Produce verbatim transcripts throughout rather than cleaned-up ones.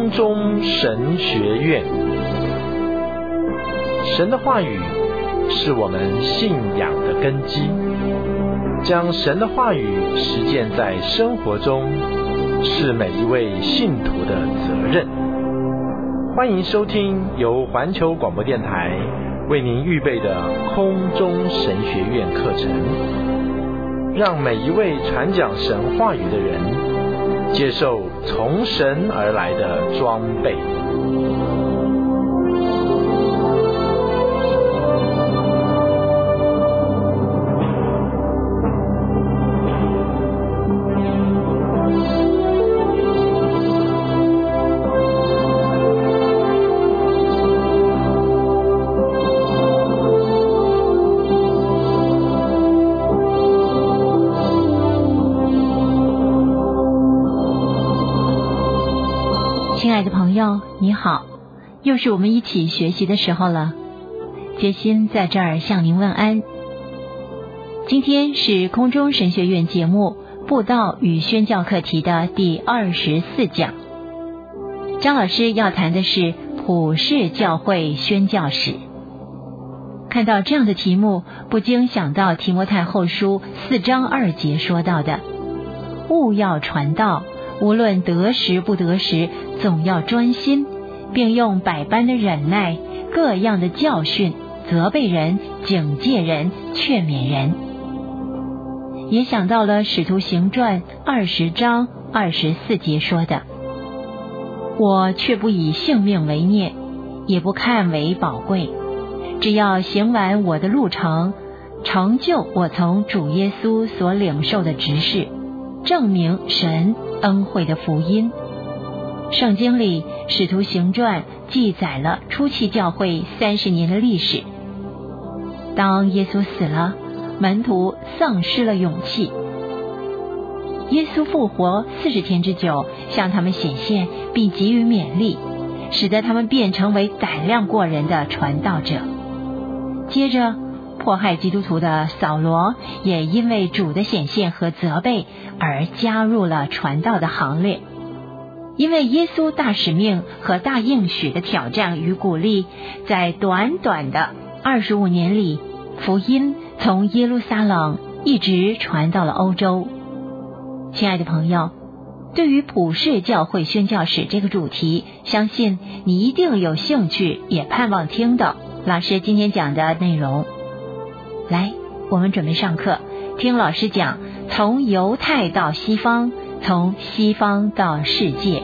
空中神学院。神的话语是我们信仰的根基，将神的话语实践在生活中，是每一位信徒的责任。欢迎收听由环球广播电台为您预备的空中神学院课程，让每一位传讲神话语的人接受从神而来的装备。 亲爱的朋友，你好，又是我们一起学习的时候了。杰心在这儿向您问安。今天是空中神学院节目布道与宣教课题的第二十四讲。张老师要谈的是普世教会宣教史。看到这样的题目，不禁想到提摩太后书四章二节说到的，务要传道，无论得时不得时，总要专心，并用百般的忍耐，各样的教训，责备人，警戒人，劝勉人。也想到了使徒行传二十章二十四节说的，我却不以性命为念，也不看为宝贵，只要行完我的路程，成就我从主耶稣所领受的职事，证明神恩惠的福音。圣经里使徒行传记载了初期教会三十年的历史。当耶稣死了，门徒丧失了勇气。耶稣复活四十天之久，向他们显现，并给予勉励，使得他们变成为胆量过人的传道者。接着迫害基督徒的扫罗也因为主的显现和责备而加入了传道的行列。因为耶稣大使命和大应许的挑战与鼓励，在短短的二十五年里，福音从耶路撒冷一直传到了欧洲。亲爱的朋友，对于普世教会宣教史这个主题，相信你一定有兴趣，也盼望听到老师今天讲的内容。来，我们准备上课，听老师讲从犹太到西方，从西方到世界。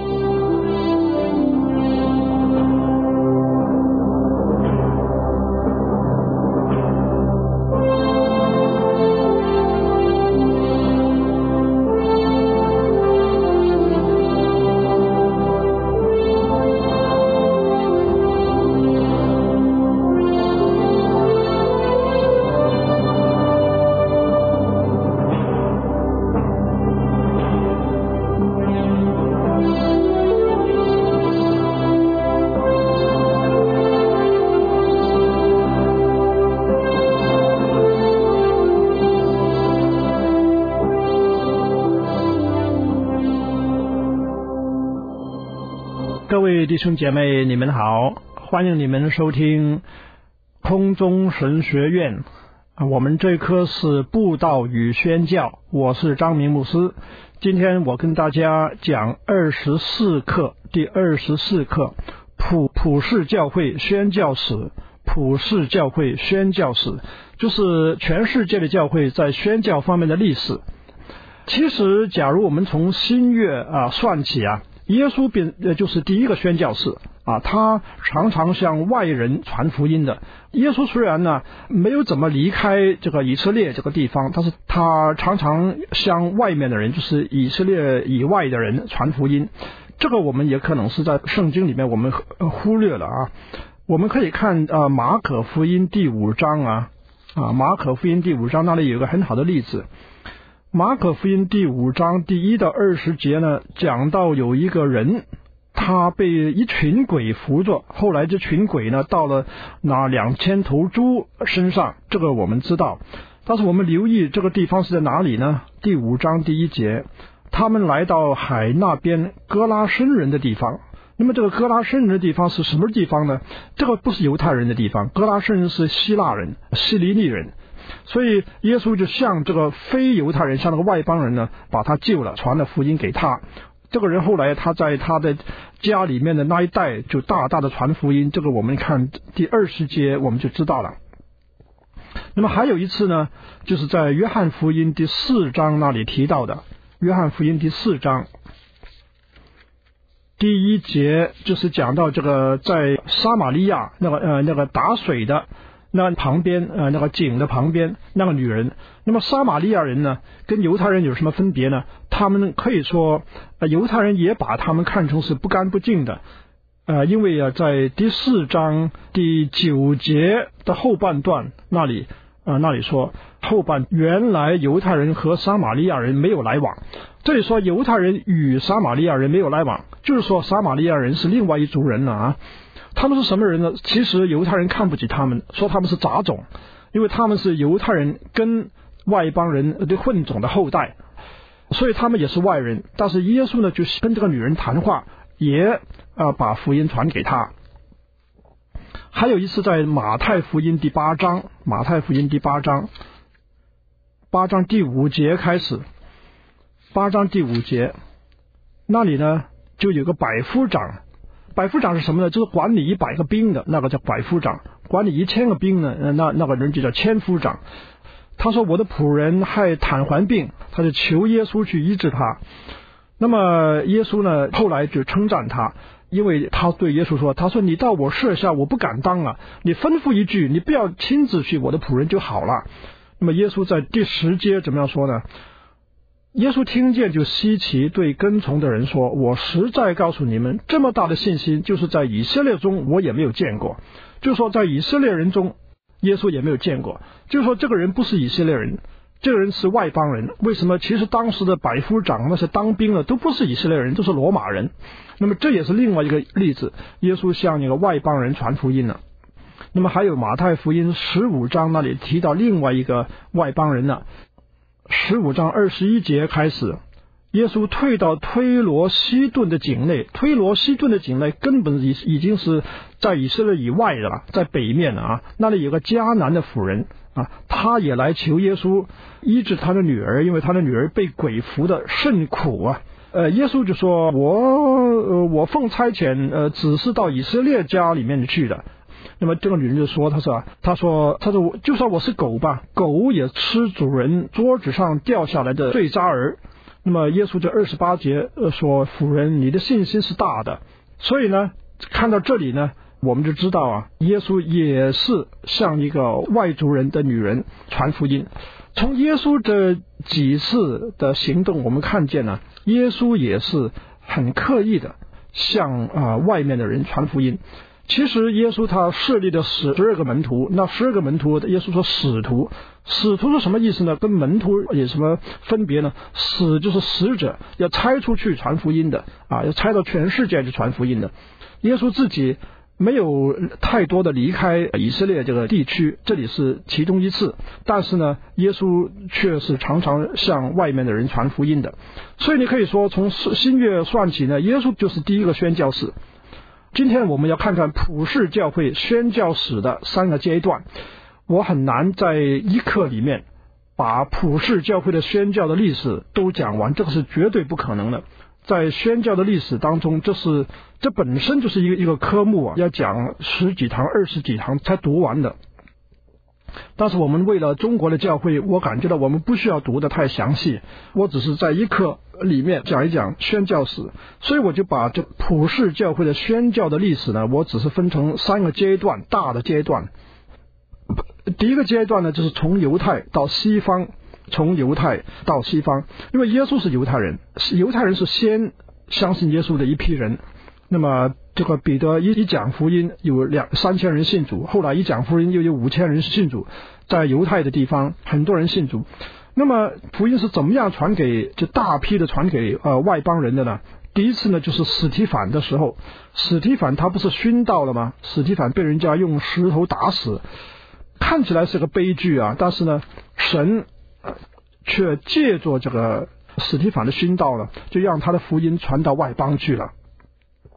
各位弟兄姐妹，你们好，欢迎你们收听空中神学院。我们这课是布道与宣教，我是张明牧师。今天我跟大家讲二十四课，第二十四课，普普世教会宣教史。普世教会宣教史就是全世界的教会在宣教方面的历史。其实假如我们从新约啊算起啊，耶稣便呃就是第一个宣教士啊，他常常向外人传福音的。耶稣虽然呢没有怎么离开这个以色列这个地方，但是他常常向外面的人，就是以色列以外的人传福音。这个我们也可能是在圣经里面我们忽略了啊。我们可以看啊马可福音第五章啊啊马可福音第五章那里有一个很好的例子。马可福音第五章第一到二十节呢，讲到有一个人，他被一群鬼附着，后来这群鬼呢到了那两千头猪身上，这个我们知道。但是我们留意这个地方是在哪里呢？第五章第一节，他们来到海那边哥拉申人的地方， 那么这个哥拉森人的地方是什么地方呢？这个不是犹太人的地方，哥拉森人是希腊人、希利尼人，所以耶稣就向这个非犹太人，向那个外邦人呢，把他救了，传了福音给他。这个人后来他在他的家里面的那一代就大大的传福音，这个我们看第二十节我们就知道了。那么还有一次呢，就是在约翰福音第四章那里提到的，约翰福音第四章第一节就是讲到这个在撒玛利亚那个呃那个打水的那旁边呃那个井的旁边那个女人。那么撒玛利亚人呢跟犹太人有什么分别呢？他们可以说呃犹太人也把他们看成是不干不净的，呃因为啊在第四章第九节的后半段那里呃那里说后半原来犹太人和撒玛利亚人没有来往。这里说犹太人与撒玛利亚人没有来往，就是说撒玛利亚人是另外一族人了啊。他们是什么人呢？其实犹太人看不起他们，说他们是杂种，因为他们是犹太人跟外邦人的混种的后代，所以他们也是外人。但是耶稣呢就跟这个女人谈话，也呃把福音传给他。还有一次在马太福音第八章，马太福音第八章八章第五节开始，八章第五节那里呢就有个百夫长。百夫长是什么呢？就是管理一百个兵的那个叫百夫长，管理一千个兵呢，那那个人就叫千夫长。他说我的仆人害瘫痪病，他就求耶稣去医治他。那么耶稣呢后来就称赞他，因为他对耶稣说，他说你到我舍下我不敢当啊，你吩咐一句，你不要亲自去我的仆人就好了。那么耶稣在第十节怎么样说呢？耶稣听见就稀奇，对跟从的人说，我实在告诉你们，这么大的信心就是在以色列中我也没有见过。就是说在以色列人中耶稣也没有见过，就是说这个人不是以色列人，这个人是外邦人。为什么？其实当时的百夫长那些当兵的都不是以色列人，都是罗马人。那么这也是另外一个例子，耶稣向那个外邦人传福音了。那么还有马太福音十五章那里提到另外一个外邦人呢，十五章二十一节开始，耶稣退到推罗西顿的境内。推罗西顿的境内根本已已经是在以色列以外的了，在北面啊，那里有个迦南的妇人啊，他也来求耶稣医治他的女儿，因为他的女儿被鬼附的甚苦啊。呃，耶稣就说我呃我奉差遣呃只是到以色列家里面去的。那么这个女人就说，他说他说他说就算我是狗吧，狗也吃主人桌子上掉下来的碎渣儿。那么耶稣这二十八节说，妇人你的信心是大的。所以呢看到这里呢我们就知道啊，耶稣也是向一个外族人的女人传福音。从耶稣这几次的行动我们看见呢，耶稣也是很刻意的向啊、呃、外面的人传福音。其实耶稣他设立的十二个门徒，那十二个门徒耶稣说使徒，使徒是什么意思呢？跟门徒有什么分别呢？使就是使者，要差出去传福音的啊，要差到全世界去传福音的。耶稣自己没有太多的离开以色列这个地区，这里是其中一次，但是呢耶稣却是常常向外面的人传福音的。所以你可以说从新约算起呢，耶稣就是第一个宣教士。今天我们要看看普世教会宣教史的三个阶段。我很难在一课里面把普世教会的宣教的历史都讲完，这个是绝对不可能的。在宣教的历史当中，这是这本身就是一个一个科目啊，要讲十几堂二十几堂才读完的。但是我们为了中国的教会，我感觉到我们不需要读得太详细，我只是在一课里面讲一讲宣教史。所以我就把这普世教会的宣教的历史呢，我只是分成三个阶段，大的阶段。第一个阶段呢，就是从犹太到西方，从犹太到西方。因为耶稣是犹太人，犹太人是先相信耶稣的一批人。那么这个彼得一一讲福音，有两三千人信主，后来一讲福音又有五千人信主，在犹太的地方很多人信主。那么福音是怎么样传给就大批的传给呃外邦人的呢？第一次呢就是史提反的时候，史提反他不是殉道了吗？史提反被人家用石头打死，看起来是个悲剧啊，但是呢神、呃、却借着这个史提反的殉道了，就让他的福音传到外邦去了。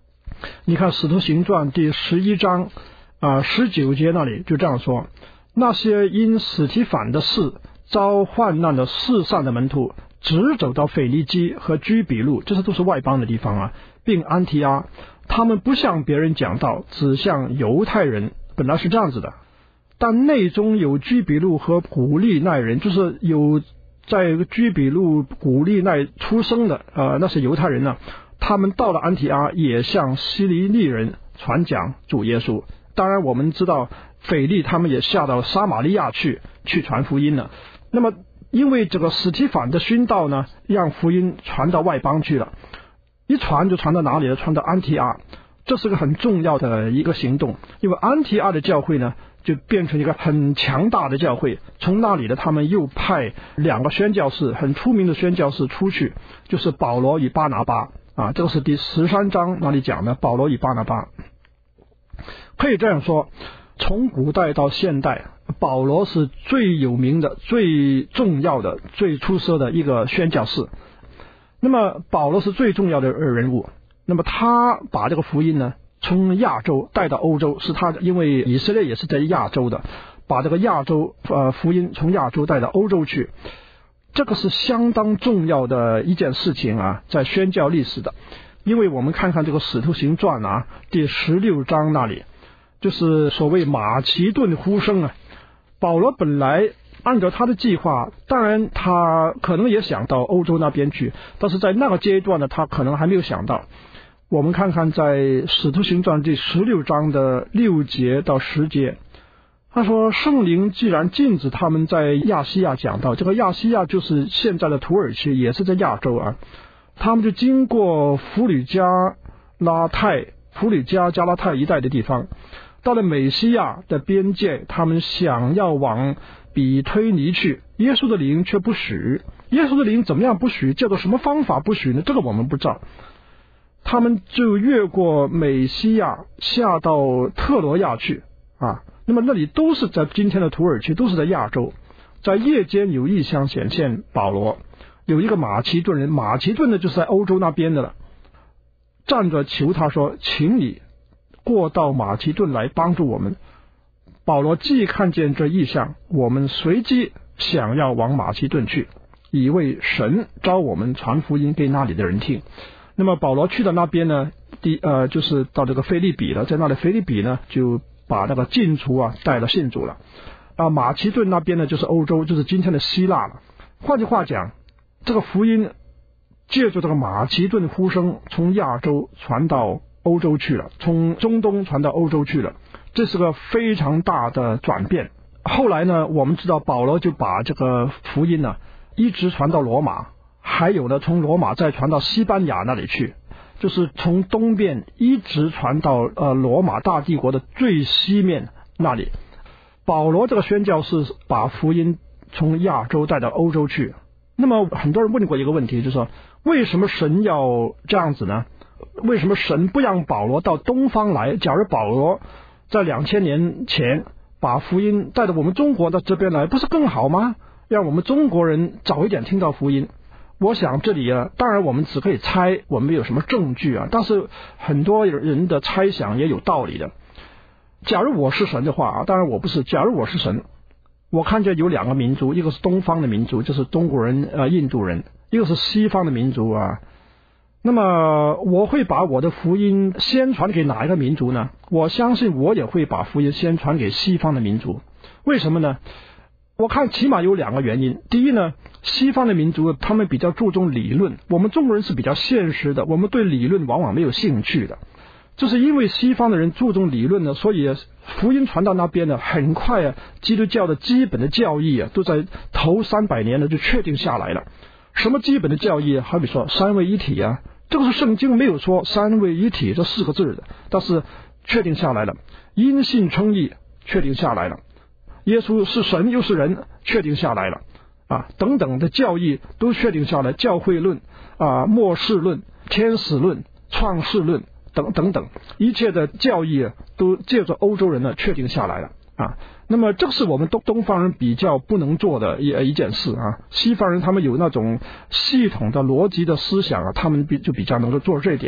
你看《使徒行传》第十一章啊十九节那里就这样说：那些因司提反的事遭患难的世上的门徒，直走到腓尼基和居比路，这些都是外邦的地方啊，并安提阿，他们不向别人讲道，只向犹太人。本来是这样子的，但内中有居比路和古利奈人，就是有在居比路古利奈出生的呃那些犹太人呢，他们到了安提阿，也向希利尼人传讲主耶稣。当然我们知道腓利他们也下到撒玛利亚去去传福音了。那么因为这个司提反的殉道呢，让福音传到外邦去了，一传就传到哪里了？传到安提阿。这是个很重要的一个行动，因为安提阿的教会呢就变成一个很强大的教会。从那里呢，他们又派两个宣教士，很出名的宣教士出去，就是保罗与巴拿巴啊，这个是第十三章那里讲的保罗与巴拿巴。可以这样说，从古代到现代，保罗是最有名的、最重要的、最出色的一个宣教士。那么保罗是最重要的人物，那么他把这个福音呢从亚洲带到欧洲，是他因为以色列也是在亚洲的，把这个亚洲呃福音从亚洲带到欧洲去，这个是相当重要的一件事情啊，在宣教历史的。因为我们看看这个使徒行传啊第十六章那里，就是所谓马其顿呼声啊。保罗本来按照他的计划，当然他可能也想到欧洲那边去，但是在那个阶段呢，他可能还没有想到。我们看看在使徒行传第十六章的六节到十节，他说圣灵既然禁止他们在亚细亚讲道，这个亚细亚就是现在的土耳其，也是在亚洲啊，他们就经过弗吕加拉泰弗吕加加拉泰一带的地方，到了美西亚的边界，他们想要往比推尼去，耶稣的灵却不许。耶稣的灵怎么样不许？叫做什么方法不许呢？这个我们不知道。他们就越过美西亚下到特罗亚去啊，那么那里都是在今天的土耳其，都是在亚洲。在夜间有异象显现保罗，有一个马其顿人，马其顿的就是在欧洲那边的了，站着求他说，请你过到马其顿来帮助我们。保罗既看见这异象，我们随即想要往马其顿去，以为神召我们传福音给那里的人听。那么保罗去到那边呢，第呃就是到这个腓立比了，在那里腓立比呢就把那个禁厨啊带了信主了啊。马其顿那边呢就是欧洲，就是今天的希腊了。换句话讲，这个福音借助这个马其顿呼声从亚洲传到欧洲去了，从中东传到欧洲去了，这是个非常大的转变。后来呢，我们知道保罗就把这个福音呢一直传到罗马，还有呢从罗马再传到西班牙那里去，就是从东边一直传到呃罗马大帝国的最西面那里。保罗这个宣教士把福音从亚洲带到欧洲去。那么很多人问过一个问题，就是说为什么神要这样子呢？为什么神不让保罗到东方来？假如保罗在两千年前把福音带到我们中国的这边来，不是更好吗？让我们中国人早一点听到福音。我想这里啊，当然我们只可以猜，我们没有什么证据啊，但是很多人的猜想也有道理的。假如我是神的话啊，当然我不是，假如我是神，我看见有两个民族，一个是东方的民族，就是中国人呃印度人，一个是西方的民族啊。那么我会把我的福音先传给哪一个民族呢？我相信我也会把福音先传给西方的民族。为什么呢？我看起码有两个原因。第一呢，西方的民族他们比较注重理论，我们中国人是比较现实的，我们对理论往往没有兴趣的。就是因为西方的人注重理论呢，所以福音传到那边呢，很快啊，基督教的基本的教义啊，都在头三百年呢就确定下来了。什么基本的教义？好比说三位一体啊，这个是圣经没有说三位一体这四个字的，但是确定下来了。因信称义确定下来了，耶稣是神又是人确定下来了啊，等等的教义都确定下来，教会论啊、末世论、天使论、创世论等等等，一切的教义都借着欧洲人呢确定下来了啊。那么这是我们东东方人比较不能做的一一件事啊。西方人他们有那种系统的逻辑的思想啊，他们比就比较能够做这一点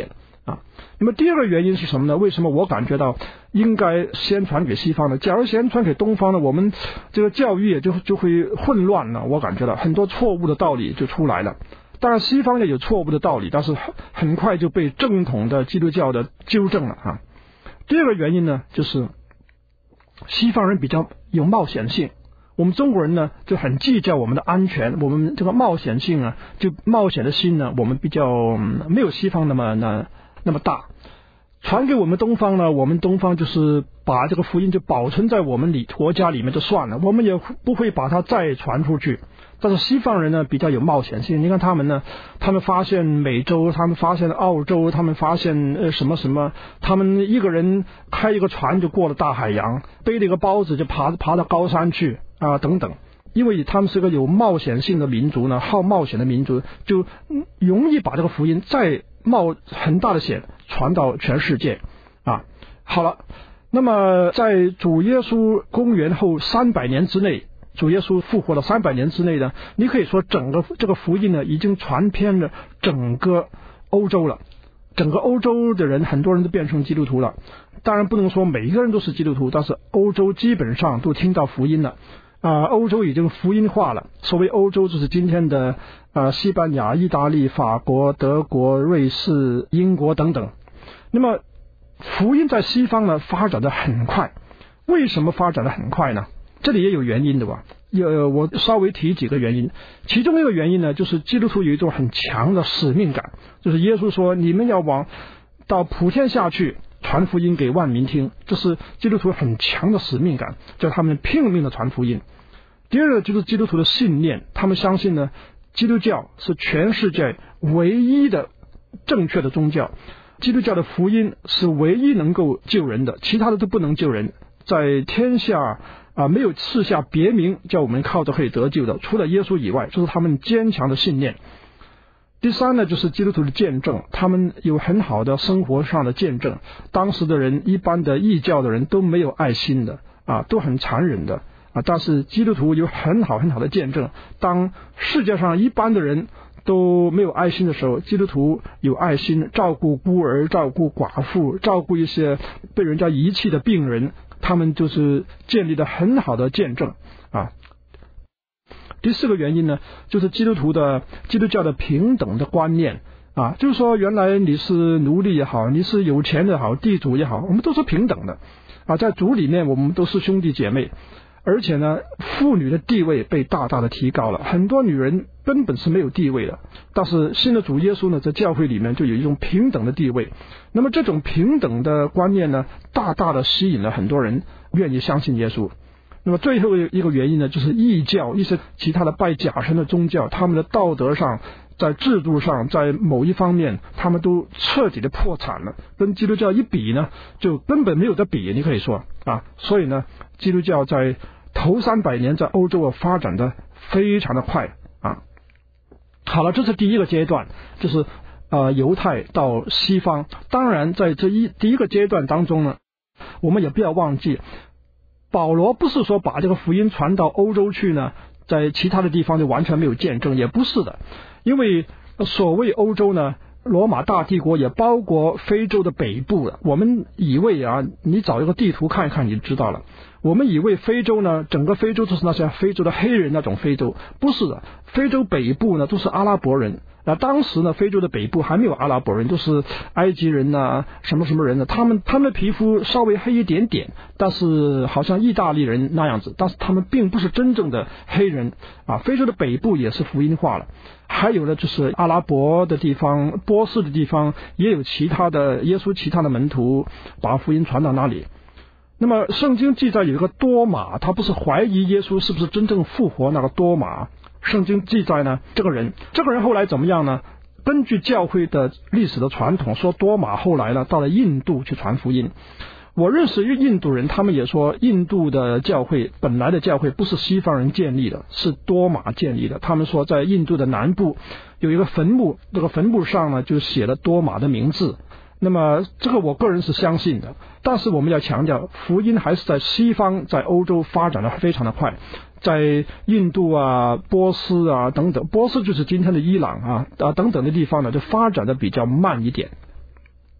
啊。那么第二个原因是什么呢？为什么我感觉到应该先传给西方呢？假如先传给东方呢，我们这个教育也就就会混乱了。我感觉到很多错误的道理就出来了。当然西方也有错误的道理，但是很快就被正统的基督教的纠正了啊。第二个原因呢，就是西方人比较有冒险性，我们中国人呢就很计较我们的安全，我们这个冒险性啊，就冒险的心呢，我们比较、嗯、没有西方那么那那么大。传给我们东方呢，我们东方就是把这个福音就保存在我们里国家里面就算了，我们也不会把它再传出去。但是西方人呢比较有冒险性，你看他们呢，他们发现美洲，他们发现澳洲，他们发现呃什么什么，他们一个人开一个船就过了大海洋，背了一个包子就爬爬到高山去啊等等。因为他们是个有冒险性的民族呢，好冒险的民族，就容易把这个福音再冒很大的险传到全世界啊。好了，那么在主耶稣公元后三百年之内，主耶稣复活了三百年之内呢，你可以说整个这个福音呢已经传遍了整个欧洲了，整个欧洲的人很多人都变成基督徒了。当然不能说每一个人都是基督徒，但是欧洲基本上都听到福音了啊、呃，欧洲已经福音化了。所谓欧洲就是今天的呃西班牙、意大利、法国、德国、瑞士、英国等等。那么福音在西方呢发展的很快，为什么发展的很快呢？这里也有原因的吧。有我稍微提几个原因，其中一个原因呢，就是基督徒有一种很强的使命感，就是耶稣说你们要往到普天下去传福音给万民听，这是基督徒很强的使命感，叫他们拼命的传福音。第二个就是基督徒的信念，他们相信呢，基督教是全世界唯一的正确的宗教，基督教的福音是唯一能够救人的，其他的都不能救人，在天下啊，没有赐下别名叫我们靠着可以得救的，除了耶稣以外，这是他们坚强的信念。第三呢，就是基督徒的见证，他们有很好的生活上的见证。当时的人，一般的异教的人都没有爱心的啊，都很残忍的啊，但是基督徒有很好很好的见证。当世界上一般的人都没有爱心的时候，基督徒有爱心，照顾孤儿，照顾寡妇，照顾一些被人家遗弃的病人，他们就是建立了很好的见证啊。第四个原因呢，就是基督徒的基督教的平等的观念啊，就是说原来你是奴隶也好，你是有钱的也好，地主也好，我们都是平等的啊，在主里面我们都是兄弟姐妹。而且呢，妇女的地位被大大的提高了，很多女人根本是没有地位的，但是新的主耶稣呢，在教会里面就有一种平等的地位。那么这种平等的观念呢，大大的吸引了很多人愿意相信耶稣。那么最后一个原因呢，就是异教，一些其他的拜假神的宗教，他们的道德上，在制度上，在某一方面，他们都彻底的破产了，跟基督教一比呢，就根本没有得比，你可以说啊。所以呢，基督教在头三百年在欧洲发展的非常的快啊。好了，这是第一个阶段，就是呃犹太到西方。当然在这一第一个阶段当中呢，我们也不要忘记，保罗不是说把这个福音传到欧洲去呢，在其他的地方就完全没有见证，也不是的。因为所谓欧洲呢，罗马大帝国也包括非洲的北部了。我们以为啊，你找一个地图看一看你就知道了。我们以为非洲呢，整个非洲就是那些非洲的黑人那种非洲，不是的。非洲北部呢都是阿拉伯人。那当时呢，非洲的北部还没有阿拉伯人，都是埃及人呐、啊，什么什么人呢？他们他们的皮肤稍微黑一点点，但是好像意大利人那样子，但是他们并不是真正的黑人啊。非洲的北部也是福音化了。还有呢，就是阿拉伯的地方、波斯的地方，也有其他的耶稣其他的门徒把福音传到那里。那么圣经记载有一个多马，他不是怀疑耶稣是不是真正复活那个多马。圣经记载呢，这个人这个人后来怎么样呢？根据教会的历史的传统说，多马后来呢到了印度去传福音。我认识印度人，他们也说印度的教会本来的教会不是西方人建立的，是多马建立的。他们说在印度的南部有一个坟墓，这个坟墓上呢就写了多马的名字。那么这个我个人是相信的，但是我们要强调，福音还是在西方，在欧洲发展的非常的快。在印度啊、波斯啊等等，波斯就是今天的伊朗啊啊等等的地方呢，就发展的比较慢一点。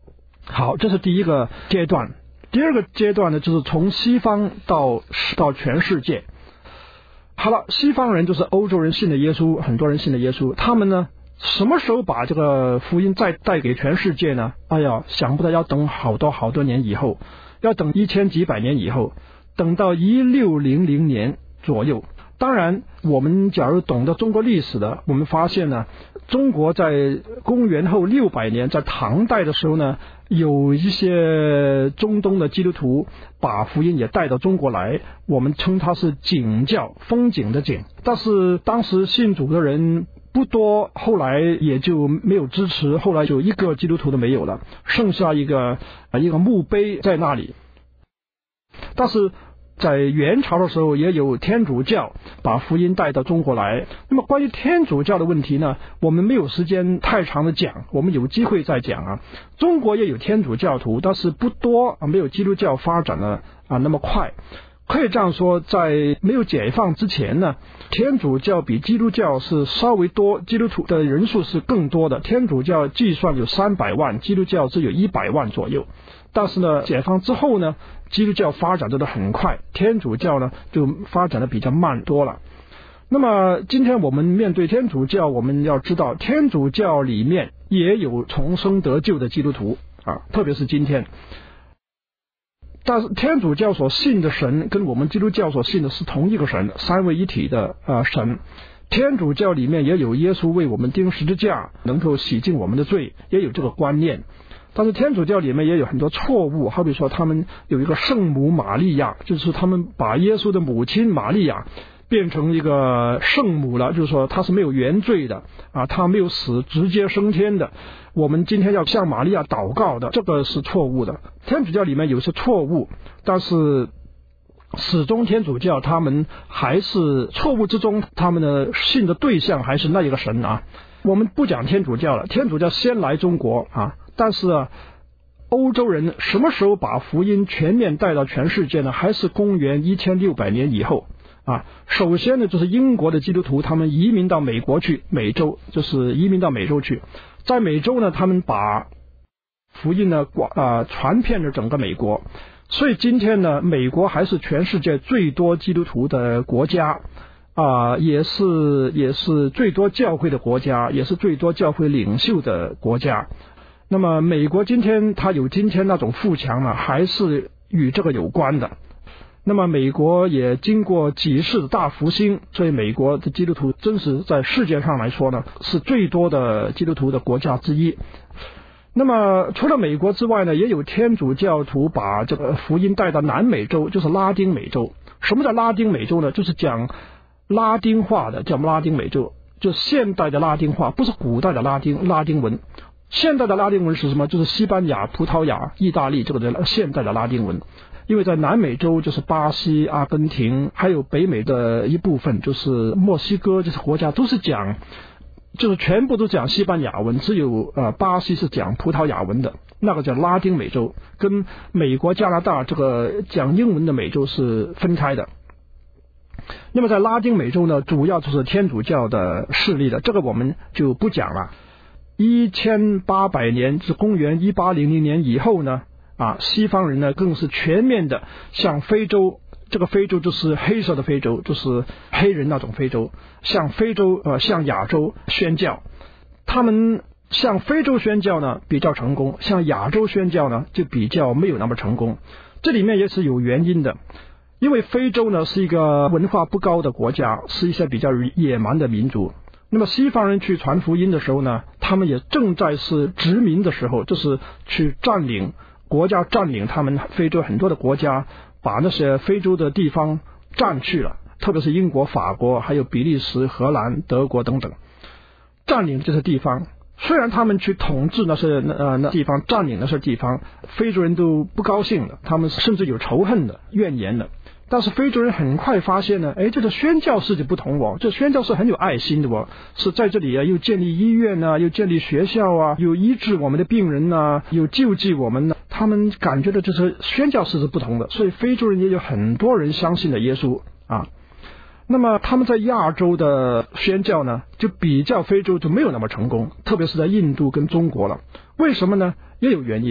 好，这是第一个阶段。第二个阶段呢，就是从西方到到全世界。好了，西方人就是欧洲人信的耶稣，很多人信的耶稣，他们呢什么时候把这个福音再带给全世界呢？哎呀，想不到要等好多好多年以后，要等一千几百年以后，等到一六零零年左右。当然我们假如懂得中国历史的，我们发现呢，中国在公元后六百年，在唐代的时候呢，有一些中东的基督徒把福音也带到中国来，我们称它是景教，风景的景。但是当时信主的人不多，后来也就没有支持，后来就一个基督徒都没有了，剩下一个一个墓碑在那里。但是在元朝的时候，也有天主教把福音带到中国来。那么关于天主教的问题呢，我们没有时间太长的讲，我们有机会再讲啊。中国也有天主教徒，但是不多啊，没有基督教发展的啊那么快。可以这样说，在没有解放之前呢，天主教比基督教是稍微多，基督徒的人数是更多的。天主教计算有三百万，基督教只有一百万左右。但是呢，解放之后呢，基督教发展得很快，天主教呢就发展的比较慢多了。那么今天我们面对天主教，我们要知道天主教里面也有重生得救的基督徒啊，特别是今天。但是天主教所信的神跟我们基督教所信的是同一个神，三位一体的呃神。天主教里面也有耶稣为我们钉十字架，能够洗净我们的罪，也有这个观念。但是天主教里面也有很多错误，好比说他们有一个圣母玛利亚，就是他们把耶稣的母亲玛利亚变成一个圣母了，就是说她是没有原罪的啊，她没有死直接升天的，我们今天要向玛利亚祷告的，这个是错误的。天主教里面有些错误，但是始终天主教他们还是错误之中，他们的信的对象还是那一个神啊。我们不讲天主教了，天主教先来中国啊，但是啊，欧洲人什么时候把福音全面带到全世界呢？还是公元一千六百年以后啊。首先呢，就是英国的基督徒他们移民到美国去，美洲就是移民到美洲去，在美洲呢，他们把福音呢广啊传遍了整个美国，所以今天呢，美国还是全世界最多基督徒的国家。啊、呃，也是也是最多教会的国家，也是最多教会领袖的国家。那么美国今天它有今天那种富强呢，还是与这个有关的。那么美国也经过几世的大复兴，所以美国的基督徒真是在世界上来说呢，是最多的基督徒的国家之一。那么除了美国之外呢，也有天主教徒把这个福音带到南美洲，就是拉丁美洲。什么叫拉丁美洲呢？就是讲拉丁话的，叫拉丁美洲，就现代的拉丁话，不是古代的拉丁拉丁文。现代的拉丁文是什么？就是西班牙、葡萄牙、意大利这个的现代的拉丁文。因为在南美洲就是巴西、阿根廷，还有北美的一部分就是墨西哥这些国家都是讲，就是全部都讲西班牙文，只有呃巴西是讲葡萄牙文的，那个叫拉丁美洲，跟美国、加拿大这个讲英文的美洲是分开的。那么在拉丁美洲呢，主要就是天主教的势力的，这个我们就不讲了。一千八百年至公元一八零零年以后呢，啊，西方人呢更是全面的向非洲，这个非洲就是黑色的非洲，就是黑人那种非洲，向非洲呃向亚洲宣教。他们向非洲宣教呢比较成功，向亚洲宣教呢就比较没有那么成功。这里面也是有原因的。因为非洲呢是一个文化不高的国家，是一些比较野蛮的民族。那么西方人去传福音的时候呢，他们也正在是殖民的时候，就是去占领国家，占领他们非洲很多的国家，把那些非洲的地方占去了，特别是英国、法国，还有比利时、荷兰、德国等等，占领这些地方。虽然他们去统治那些呃那地方，占领那些地方，非洲人都不高兴的，他们甚至有仇恨的、怨言的。但是非洲人很快发现呢，哎，这个宣教士就不同哦，这宣教士很有爱心的哦，是在这里啊，又建立医院啊，又建立学校啊，又医治我们的病人啊，又救济我们呢。他们感觉到这是宣教士是不同的，所以非洲人也有很多人相信了耶稣啊。那么他们在亚洲的宣教呢，就比较非洲就没有那么成功，特别是在印度跟中国了。为什么呢？也有原因。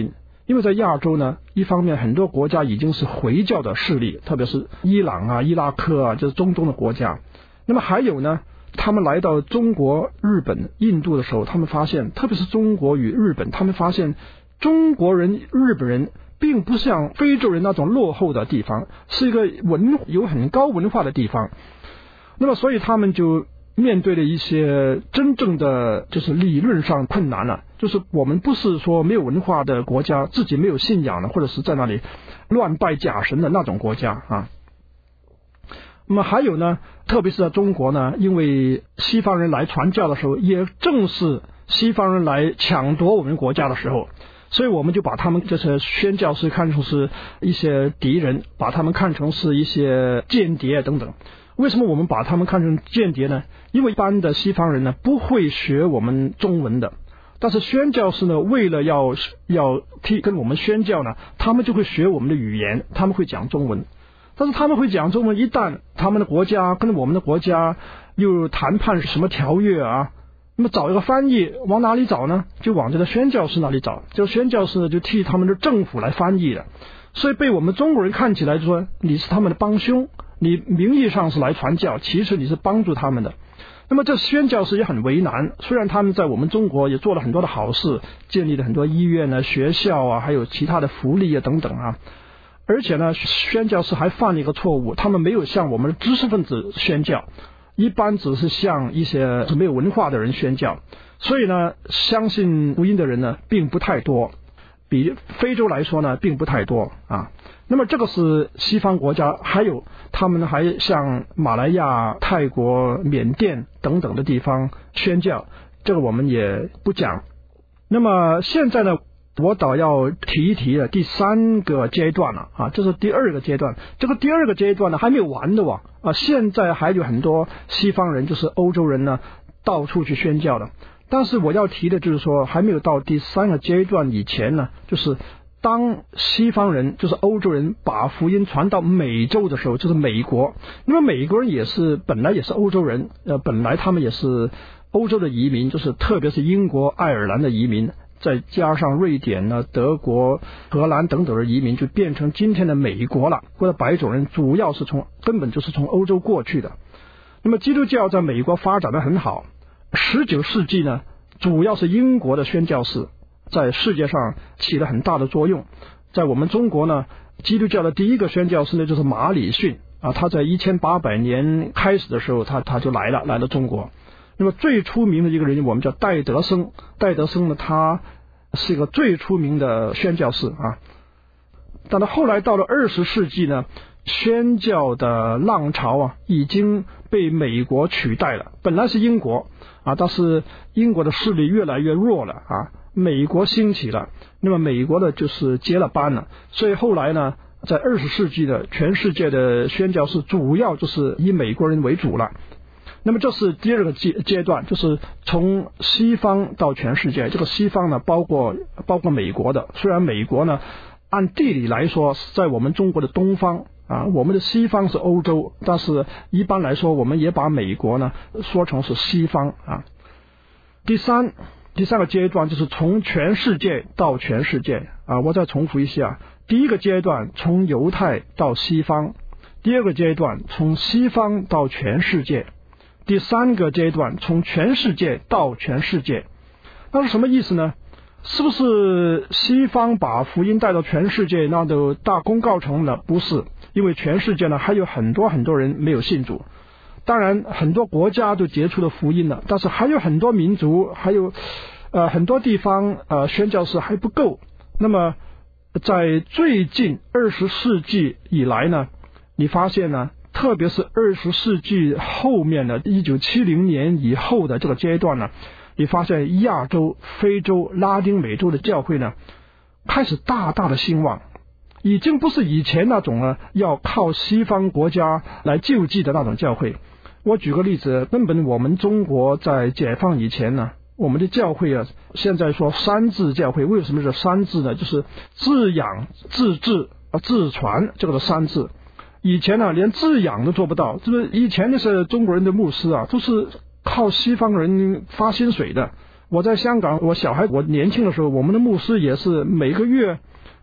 因为在亚洲呢，一方面很多国家已经是回教的势力，特别是伊朗啊、伊拉克啊，就是中东的国家。那么还有呢，他们来到中国、日本、印度的时候，他们发现，特别是中国与日本，他们发现中国人、日本人并不像非洲人那种落后的地方，是一个文有很高文化的地方。那么所以他们就面对了一些真正的就是理论上困难了，就是我们不是说没有文化的国家，自己没有信仰的，或者是在那里乱拜假神的那种国家啊。那么还有呢，特别是在中国呢，因为西方人来传教的时候，也正是西方人来抢夺我们国家的时候，所以我们就把他们这些宣教士看成是一些敌人，把他们看成是一些间谍等等。为什么我们把他们看成间谍呢？因为一般的西方人呢不会学我们中文的，但是宣教士呢为了要要替跟我们宣教呢，他们就会学我们的语言，他们会讲中文。但是他们会讲中文，一旦他们的国家跟我们的国家又谈判什么条约啊，那么找一个翻译往哪里找呢？就往这个宣教士那里找，这个宣教士呢就替他们的政府来翻译的，所以被我们中国人看起来就说你是他们的帮凶，你名义上是来传教，其实你是帮助他们的。那么这宣教士也很为难，虽然他们在我们中国也做了很多的好事，建立了很多医院啊、学校啊，还有其他的福利啊等等啊，而且呢，宣教士还犯了一个错误，他们没有向我们的知识分子宣教，一般只是向一些没有文化的人宣教，所以呢，相信福音的人呢并不太多，比非洲来说呢并不太多啊。那么这个是西方国家，还有他们还向马来亚、泰国、缅甸等等的地方宣教，这个我们也不讲。那么现在呢，我倒要提一提的第三个阶段了啊，这是第二个阶段。这个第二个阶段呢还没有完的哇啊，现在还有很多西方人，就是欧洲人呢，到处去宣教的。但是我要提的就是说，还没有到第三个阶段以前呢，就是当西方人，就是欧洲人把福音传到美洲的时候，就是美国。那么美国人也是本来也是欧洲人，呃，本来他们也是欧洲的移民，就是特别是英国、爱尔兰的移民，再加上瑞典呢、德国、荷兰等等的移民，就变成今天的美国了。或者白种人主要是从根本就是从欧洲过去的。那么基督教在美国发展得很好。十九世纪呢，主要是英国的宣教士在世界上起了很大的作用。在我们中国呢，基督教的第一个宣教士呢就是马礼逊啊，他在一千八百年开始的时候，他他就来了，来了中国。那么最出名的一个人，我们叫戴德生。戴德生呢，他是一个最出名的宣教士啊。但是后来到了二十世纪呢，宣教的浪潮啊，已经被美国取代了。本来是英国啊，但是英国的势力越来越弱了啊，美国兴起了，那么美国的就是接了班了。所以后来呢，在二十世纪的全世界的宣教士主要就是以美国人为主了。那么这是第二个阶阶段，就是从西方到全世界。这个西方呢，包括包括美国的，虽然美国呢按地理来说是在我们中国的东方啊，我们的西方是欧洲，但是一般来说我们也把美国呢说成是西方啊。第三第三个阶段就是从全世界到全世界啊，我再重复一下，第一个阶段从犹太到西方，第二个阶段从西方到全世界，第三个阶段从全世界到全世界。那是什么意思呢？是不是西方把福音带到全世界，那都大功告成了？不是，因为全世界呢还有很多很多人没有信主。当然很多国家都接触了福音了，但是还有很多民族，还有呃很多地方呃宣教士还不够。那么在最近二十世纪以来呢，你发现呢，特别是二十世纪后面的一九七零年以后的这个阶段呢，你发现亚洲、非洲、拉丁美洲的教会呢开始大大的兴旺，已经不是以前那种呢要靠西方国家来救济的那种教会。我举个例子，根本我们中国在解放以前呢，我们的教会啊，现在说三自教会，为什么是三自呢？就是自养、自治、自传，这个是三自。以前呢连自养都做不到，就是以前那些中国人的牧师啊，都是靠西方人发薪水的。我在香港，我小孩我年轻的时候，我们的牧师也是每个月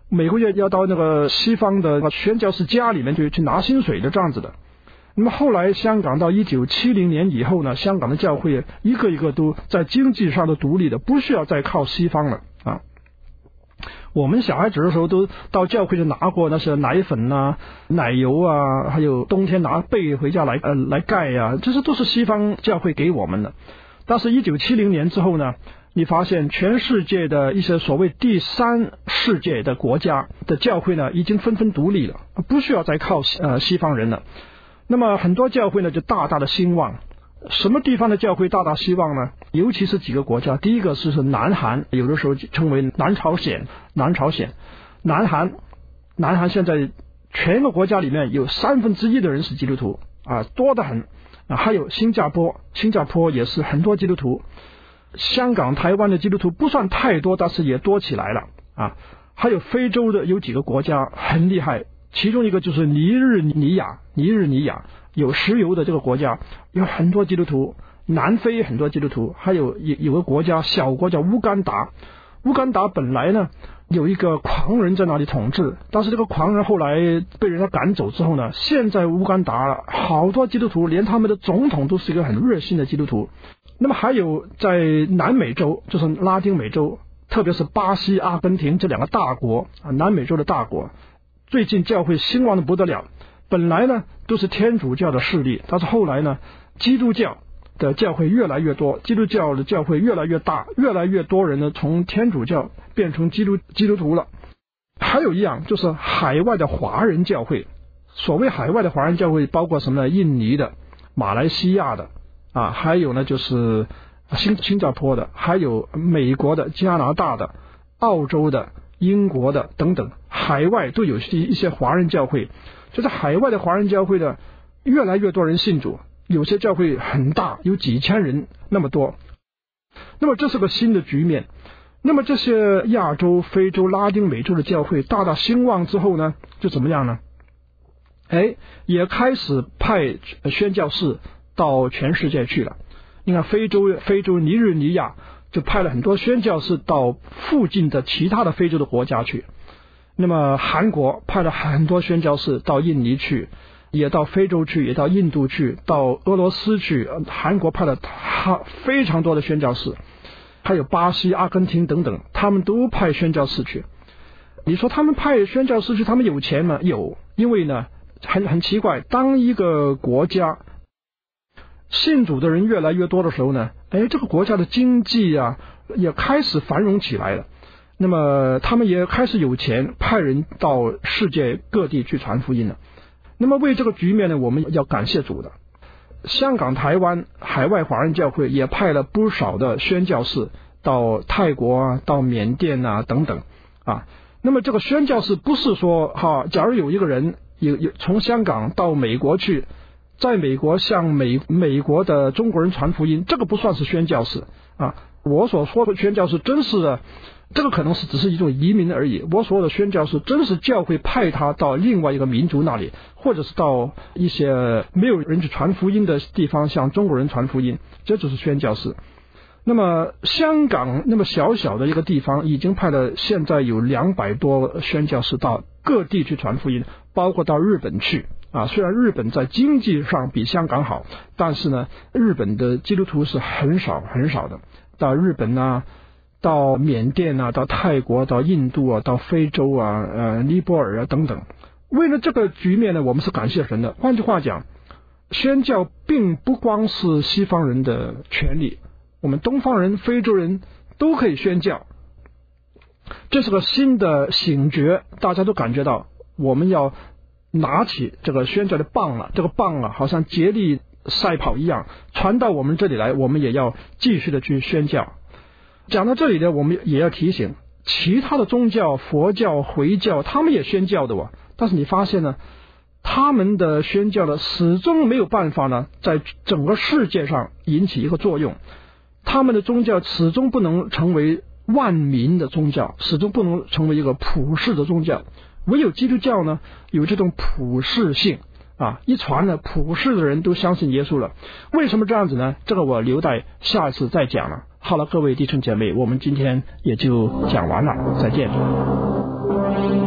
每个月要到那个西方的宣教士家里面去去拿薪水的这样子的。那么后来香港到一九七零年以后呢，香港的教会一个一个都在经济上的独立的，不需要再靠西方了啊。我们小孩子的时候都到教会就拿过那些奶粉啊、奶油啊，还有冬天拿被回家来呃来盖啊，这些都是西方教会给我们的。但是一九七零年之后呢，你发现全世界的一些所谓第三世界的国家的教会呢，已经纷纷独立了，不需要再靠呃西方人了。那么很多教会呢就大大的兴旺。什么地方的教会大大兴旺呢？尤其是几个国家，第一个是是南韩，有的时候称为南朝鲜，南朝鲜，南韩，南韩现在全个国家里面有三分之一的人是基督徒啊，多得很啊。还有新加坡，新加坡也是很多基督徒。香港、台湾的基督徒不算太多，但是也多起来了啊。还有非洲的有几个国家很厉害，其中一个就是尼日尼亚，尼日尼亚有石油的这个国家有很多基督徒，南非很多基督徒，还有有有个国家小国叫乌干达，乌干达本来呢有一个狂人在那里统治，但是这个狂人后来被人家赶走之后呢，现在乌干达好多基督徒，连他们的总统都是一个很热心的基督徒。那么还有在南美洲，就是拉丁美洲，特别是巴西、阿根廷这两个大国啊，南美洲的大国，最近教会兴旺的不得了。本来呢都是天主教的势力，但是后来呢基督教的教会越来越多，基督教的教会越来越大，越来越多人呢从天主教变成基督基督徒了。还有一样就是海外的华人教会，所谓海外的华人教会包括什么呢？印尼的、马来西亚的啊，还有呢就是新新加坡的，还有美国的、加拿大的、澳洲的、英国的等等，海外都有一些华人教会。就是海外的华人教会的越来越多人信主，有些教会很大，有几千人那么多。那么这是个新的局面。那么这些亚洲、非洲、拉丁美洲的教会大大兴旺之后呢，就怎么样呢？哎，也开始派宣教士到全世界去了。你看非洲非洲尼日尼亚就派了很多宣教士到附近的其他的非洲的国家去。那么韩国派了很多宣教士到印尼去，也到非洲去，也到印度去，到俄罗斯去。韩国派了非常多的宣教士，还有巴西、阿根廷等等，他们都派宣教士去。你说他们派宣教士去，他们有钱吗？有，因为呢很很奇怪，当一个国家信主的人越来越多的时候呢，哎，这个国家的经济啊也开始繁荣起来了。那么他们也开始有钱，派人到世界各地去传福音了。那么为这个局面呢，我们要感谢主的。香港、台湾海外华人教会也派了不少的宣教士到泰国啊、到缅甸啊等等啊。那么这个宣教士不是说哈、啊，假如有一个人有有从香港到美国去，在美国向美美国的中国人传福音，这个不算是宣教士啊。我所说的宣教士真是的，这个可能是只是一种移民而已。我所有的宣教士真是教会派他到另外一个民族那里，或者是到一些没有人去传福音的地方向中国人传福音，这就是宣教士。那么香港那么小小的一个地方，已经派了现在有两百多宣教士到各地去传福音，包括到日本去啊。虽然日本在经济上比香港好，但是呢日本的基督徒是很少很少的。到日本啊，到缅甸啊，到泰国，到印度啊，到非洲啊，呃，尼泊尔啊等等。为了这个局面呢，我们是感谢神的。换句话讲，宣教并不光是西方人的权利，我们东方人、非洲人都可以宣教。这是个新的醒觉，大家都感觉到我们要拿起这个宣教的棒了，这个棒啊，好像竭力赛跑一样，传到我们这里来，我们也要继续的去宣教。讲到这里呢，我们也要提醒其他的宗教，佛教、回教，他们也宣教的哦。但是你发现呢，他们的宣教呢，始终没有办法呢，在整个世界上引起一个作用。他们的宗教始终不能成为万民的宗教，始终不能成为一个普世的宗教。唯有基督教呢，有这种普世性啊，一传呢，普世的人都相信耶稣了。为什么这样子呢？这个我留待下一次再讲了。好了，各位弟兄姐妹，我们今天也就讲完了，再见。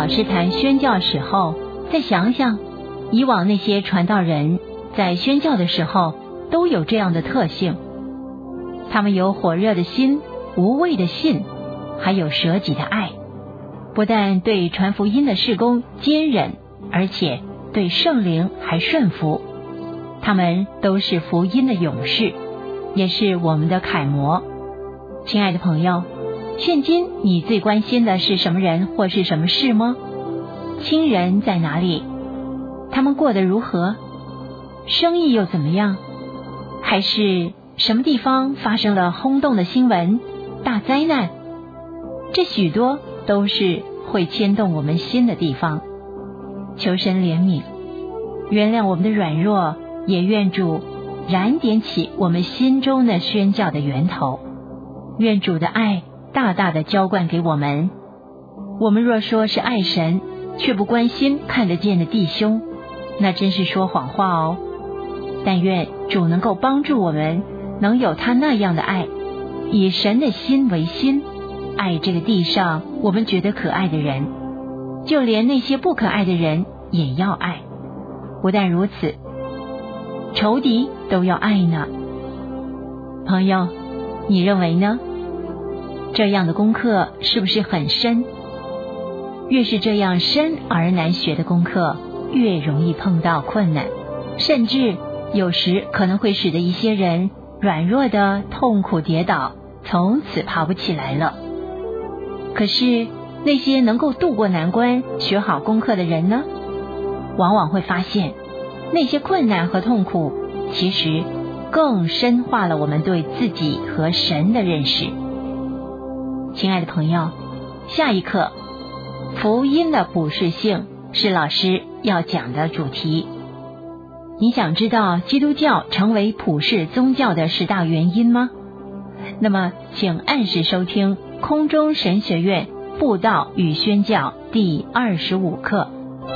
老师谈宣教时候，再想想以往那些传道人在宣教的时候都有这样的特性，他们有火热的心、无畏的信，还有舍己的爱，不但对传福音的事工坚忍，而且对圣灵还顺服。他们都是福音的勇士，也是我们的楷模。亲爱的朋友，现今你最关心的是什么人或是什么事吗？亲人在哪里？他们过得如何？生意又怎么样？还是什么地方发生了轰动的新闻、大灾难？这许多都是会牵动我们心的地方。求神怜悯，原谅我们的软弱，也愿主燃点起我们心中的宣教的源头。愿主的爱大大的浇灌给我们。我们若说是爱神，却不关心看得见的弟兄，那真是说谎话哦。但愿主能够帮助我们，能有他那样的爱，以神的心为心，爱这个地上我们觉得可爱的人，就连那些不可爱的人也要爱。不但如此，仇敌都要爱呢。朋友，你认为呢？这样的功课是不是很深？越是这样深而难学的功课，越容易碰到困难，甚至有时可能会使得一些人软弱的痛苦跌倒，从此爬不起来了。可是那些能够度过难关、学好功课的人呢，往往会发现那些困难和痛苦其实更深化了我们对自己和神的认识。亲爱的朋友，下一课福音的普世性是老师要讲的主题。你想知道基督教成为普世宗教的十大原因吗？那么请按时收听空中神学院布道与宣教第二十五课。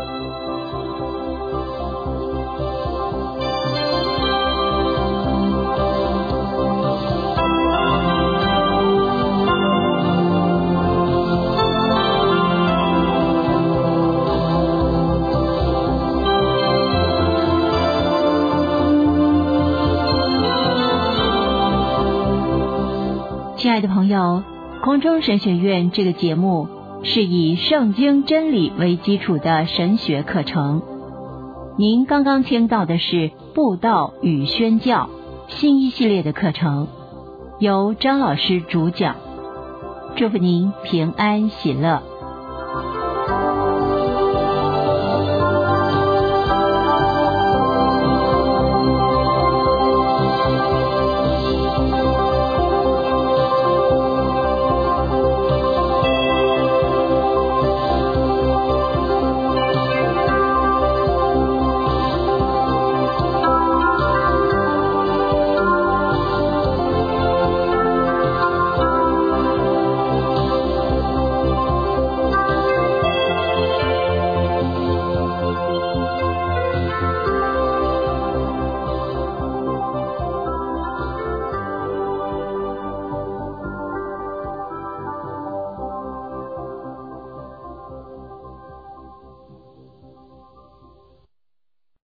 亲爱的朋友，空中神学院这个节目是以圣经真理为基础的神学课程。您刚刚听到的是布道与宣教新一系列的课程，由张老师主讲。祝福您平安喜乐。